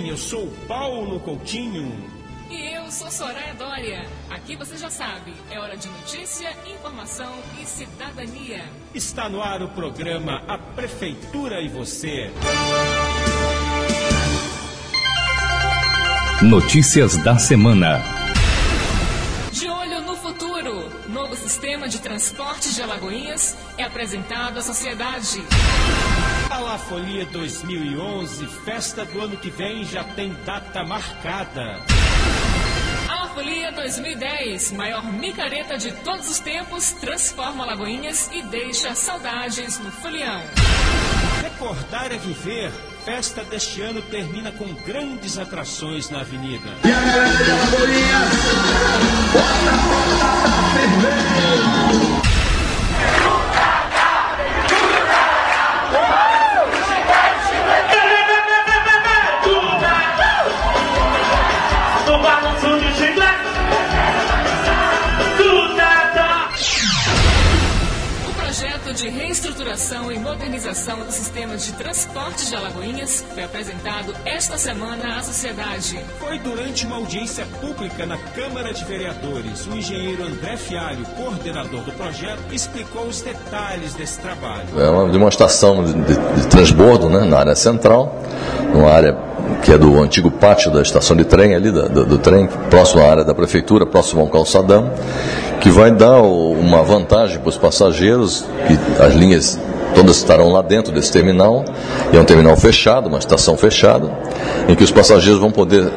eu sou Paulo Coutinho. E eu sou Soraya Dória. Aqui você já sabe, é hora de notícia, informação e cidadania. Está no ar o programa A Prefeitura e Você. Notícias da semana. De olho no futuro, novo sistema de transporte de Alagoinhas é apresentado à sociedade. Alafolia 2011, festa do ano que vem, já tem data marcada. Alafolia 2010, maior micareta de todos os tempos, transforma Alagoinhas e deixa saudades no folião. Recordar é viver. Festa deste ano termina com grandes atrações na avenida. E a galera de Alagoinhas, bota vermelho! De reestruturação e modernização dos sistemas de transporte de Alagoinhas foi apresentado esta semana à sociedade. Foi durante uma audiência pública na Câmara de Vereadores. O engenheiro André Fialho, coordenador do projeto, explicou os detalhes desse trabalho. É uma demonstração de transbordo, né, na área central, numa área que é do antigo pátio da estação de trem, ali do trem, próximo à área da prefeitura, próximo ao calçadão, que vai dar uma vantagem para os passageiros, que as linhas todas estarão lá dentro desse terminal, e é um terminal fechado, uma estação fechada, em que os passageiros vão poder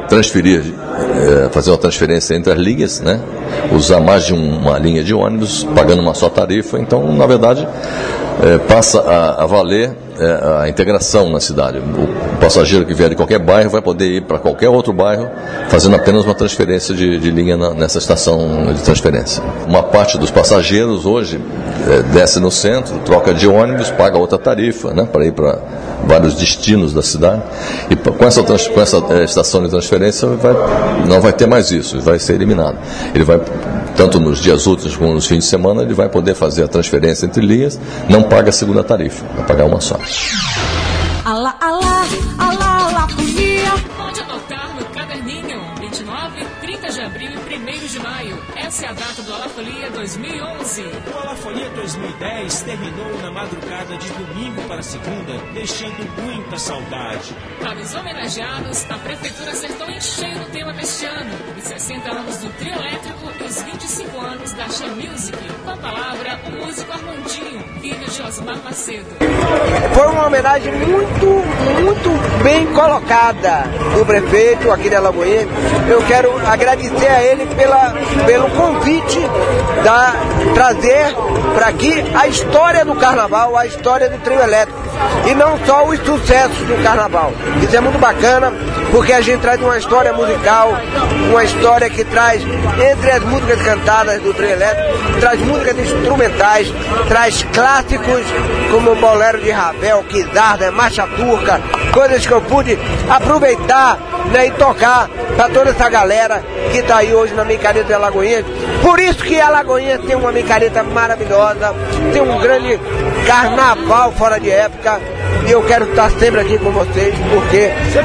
fazer uma transferência entre as linhas, né, usar mais de uma linha de ônibus, pagando uma só tarifa. Então, na verdade, passa a valer a integração na cidade. O passageiro que vier de qualquer bairro vai poder ir para qualquer outro bairro, fazendo apenas uma transferência de linha nessa estação de transferência. Uma parte dos passageiros hoje desce no centro, troca de ônibus, paga outra tarifa, né, para ir para vários destinos da cidade. E com essa estação de transferência não vai ter mais isso, vai ser eliminado. Ele vai, tanto nos dias úteis como nos fins de semana, ele vai poder fazer a transferência entre linhas, não paga a segunda tarifa, vai pagar uma só. Alá, alá, alá, alá, folia. Pode anotar no caderninho, 29, 30 de abril e 1º de maio. Essa é a data do Alafolia 2011. O Alafolia 2010 terminou na madrugada de domingo para segunda, deixando muita saudade. Para os homenageados, a Prefeitura acertou em cheio no tema deste ano. Os 60 anos do trio elétrico e os 25 anos da Xa Music. Com a palavra, o músico Armandinho, filho de Osmar Macedo. Foi uma homenagem muito bem colocada do prefeito aqui de Alagoinhas. Eu quero agradecer a ele pelo convite de trazer para aqui a história do carnaval, a história do trio elétrico. E não só os sucessos do carnaval. Isso é muito bacana, porque a gente traz uma história musical, uma história que traz, entre as músicas cantadas do trio elétrico, traz músicas instrumentais, traz clássicos como o Bolero de Ravel, Kizarda, Marcha Turca, coisas que eu pude aproveitar, né, e tocar para toda essa galera que está aí hoje na micareta de Alagoinhas. Por isso que Alagoinhas tem uma micareta maravilhosa, tem um grande carnaval fora de época, e eu quero estar sempre aqui com vocês, porque você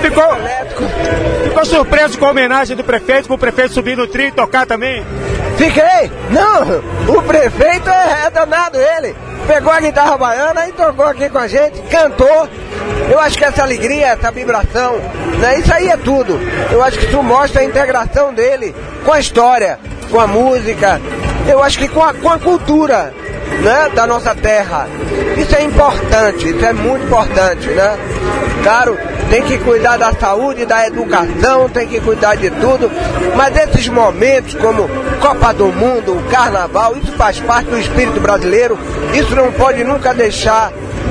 ficou surpreso com a homenagem do prefeito, para o prefeito subir no trio e tocar também? Fiquei! Não, o prefeito é danado, ele pegou a guitarra baiana e tocou aqui com a gente, cantou. Eu acho que essa alegria, essa vibração, né, isso aí é tudo. Eu acho que isso mostra a integração dele com a história, com a música, eu acho que com a cultura, né, da nossa terra. Isso é importante, isso é muito importante, né? Claro, tem que cuidar da saúde, da educação, tem que cuidar de tudo, mas esses momentos como Copa do Mundo, o Carnaval, isso faz parte do espírito brasileiro, isso não pode nunca deixar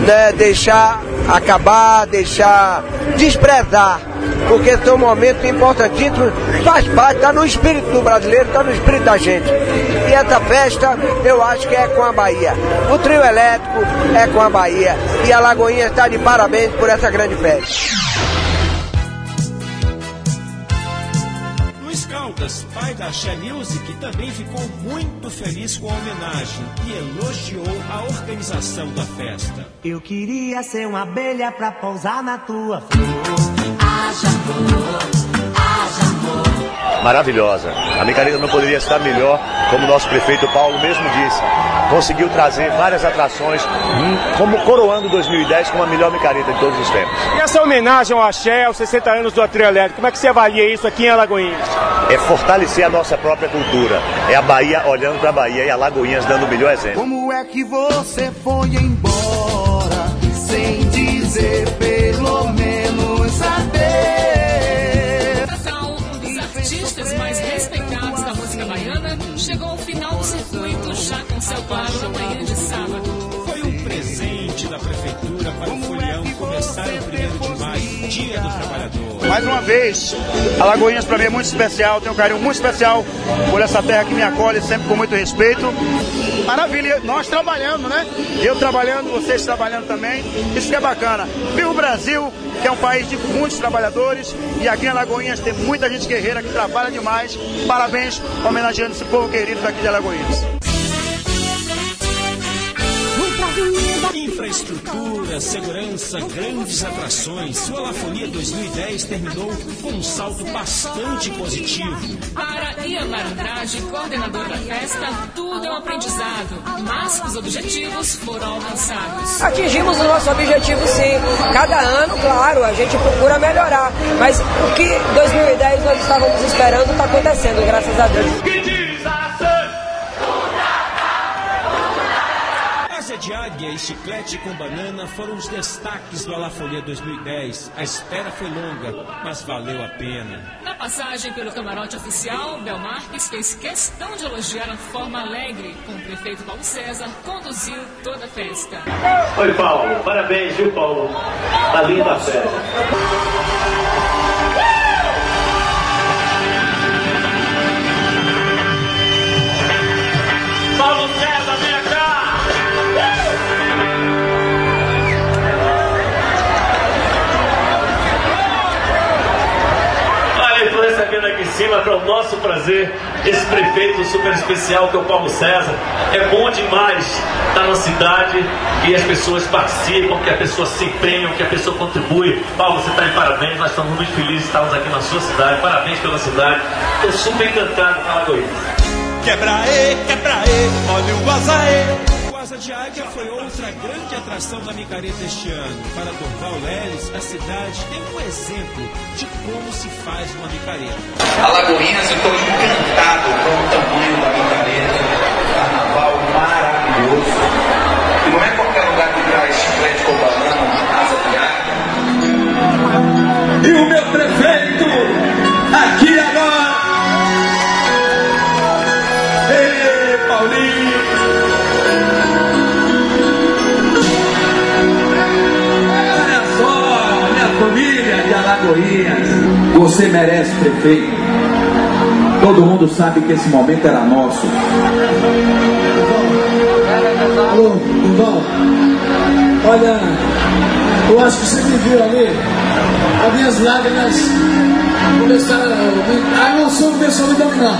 acabar, deixar desprezar, porque são momentos importantíssimos, faz parte, está no espírito do brasileiro, está no espírito da gente. E essa festa, eu acho que é com a Bahia. O trio elétrico é com a Bahia. E a Alagoinha está de parabéns por essa grande festa. Luiz Caldas Caldas, pai da Axé Music, também ficou muito feliz com a homenagem e elogiou a organização da festa. Eu queria ser uma abelha pra pousar na tua flor. Haja amor, haja amor. Maravilhosa. A micareta não poderia estar melhor, como o nosso prefeito Paulo mesmo disse. Conseguiu trazer várias atrações, como coroando 2010 como a melhor micareta de todos os tempos. E essa homenagem ao Axé, aos 60 anos do trio elétrico, como é que você avalia isso aqui em Alagoinhas? É fortalecer a nossa própria cultura. É a Bahia olhando para a Bahia e Alagoinhas dando o melhor exemplo. Como é que você foi embora, sem dizer pelo menos saber? Natal, um dos artistas mais respeitados da música baiana, chegou ao final do circuito já com céu claro na manhã de sábado. Foi um presente da prefeitura para o folião começar o 1º de maio, Dia do Trabalhador. Mais uma vez, Alagoinhas para mim é muito especial, tenho um carinho muito especial por essa terra que me acolhe sempre com muito respeito. Maravilha, nós trabalhando, né? Eu trabalhando, vocês trabalhando também, isso que é bacana. Viva o Brasil, que é um país de muitos trabalhadores, e aqui em Alagoinhas tem muita gente guerreira que trabalha demais. Parabéns, homenageando esse povo querido daqui de Alagoinhas. Infraestrutura, segurança, grandes atrações. Sua Alafonia 2010 terminou com um saldo bastante positivo. Para Iamar Andrade, coordenador da festa, tudo é um aprendizado, mas os objetivos foram alcançados. Atingimos o nosso objetivo, sim. Cada ano, claro, a gente procura melhorar. Mas o que 2010 nós estávamos esperando está acontecendo, graças a Deus. Asa de águia e chiclete com banana foram os destaques do Alafolia 2010. A espera foi longa, mas valeu a pena. Na passagem pelo camarote oficial, Bel Marques fez questão de elogiar a forma alegre com o prefeito Paulo César, conduziu toda a festa. Oi, Paulo. Parabéns, viu, Paulo? Tá linda a festa. Paulo César, vem cá! Olha, estou recebendo aqui em cima, para o nosso prazer, esse prefeito super especial que é o Paulo César. É bom demais estar na cidade e as pessoas participam, que a pessoa se empenha, que a pessoa contribui. Paulo, você está de parabéns, nós estamos muito felizes de estarmos aqui na sua cidade. Parabéns pela cidade. Estou super encantado com a Alagoinhas. Quebra-e, olha o azaê. O Asa de Águia foi outra grande atração da micareta este ano. Para Dorval Leles, a cidade tem um exemplo de como se faz uma micareta. Alagoinhas, eu estou encantado com o tamanho da micareta. Carnaval maravilhoso. E não é qualquer lugar que traz chiclete com banana, asa de águia. E o meu prefeito, aqui agora. Ei, Paulinho! Olha só, minha família de Alagoinhas. Você merece, prefeito. Todo mundo sabe que esse momento era nosso. Alô, Durval. Olha, eu acho que você me viu ali. As minhas lágrimas começaram a emoção começou a me dominar.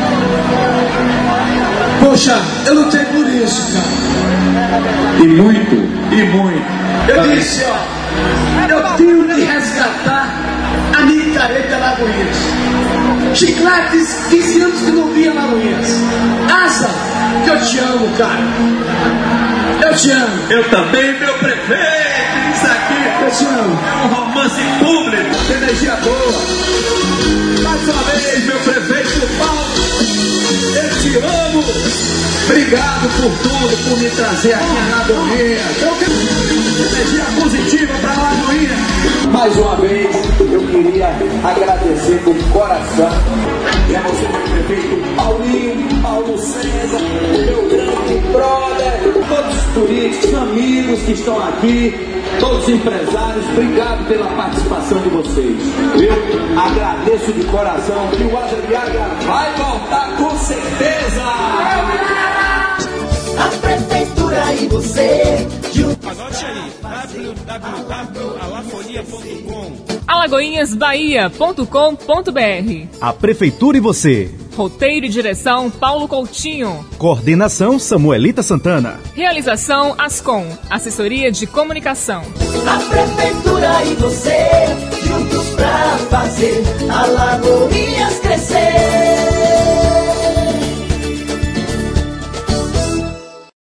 Poxa, eu lutei por isso, cara. E muito. Eu disse, ó, eu tenho que resgatar a micareta Alagoinhas. Chicletes, 15 anos que não via Alagoinhas. Asa, que eu te amo, cara. Eu te amo. Eu também, meu prefeito. Isso aqui eu te amo. É um romance público. Energia boa. Mais uma vez, meu prefeito Paulo. Eu te amo. Obrigado por tudo, por me trazer aqui a Alagoinhas. Energia positiva para a Alagoinhas. Mais uma vez, eu queria agradecer do coração. E a você, meu prefeito Paulinho, Paulo César, meu grande brother, todos os turistas, amigos que estão aqui, todos os empresários, obrigado pela participação de vocês. Eu agradeço de coração que o Asa de Águia vai voltar com certeza. A prefeitura e e você. Anote aí, www.alafonia.com. alagoinhasbahia.com.br. A Prefeitura e você. Roteiro e direção Paulo Coutinho. Coordenação Samuelita Santana. Realização Ascom, assessoria de comunicação. A Prefeitura e você, juntos pra fazer Alagoinhas